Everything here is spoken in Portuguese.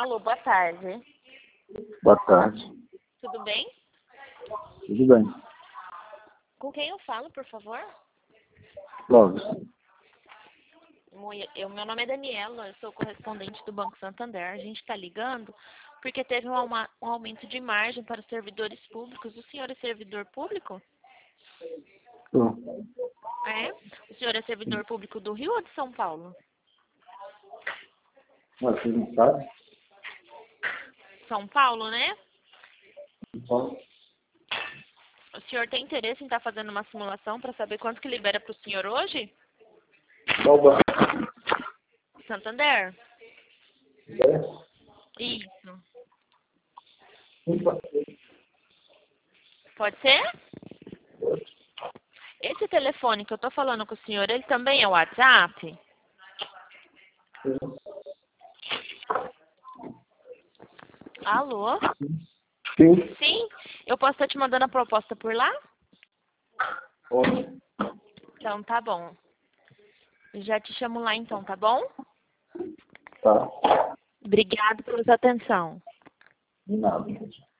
Alô, boa tarde. Boa tarde. Tudo bem? Tudo bem. Com quem eu falo, por favor? Clóvis. Meu nome é Daniela, eu sou correspondente do Banco Santander. A gente está ligando porque teve um aumento de margem para os servidores públicos. O senhor é servidor público? Tô. É? O senhor é servidor público do Rio ou de São Paulo? Mas você não sabe? São Paulo, né? Então, O senhor tem interesse em estar fazendo uma simulação para saber quanto que libera para o senhor hoje? qual banco? Santander? É? Isso. Sim, pode ser. Pode ser? Esse telefone que eu tô falando com o senhor, ele também é o WhatsApp? Alô? Sim. Sim? Eu posso estar te mandando a proposta por lá? Pode. Então tá bom. Já te chamo lá então, tá bom? Tá. Obrigado pela sua atenção. De nada.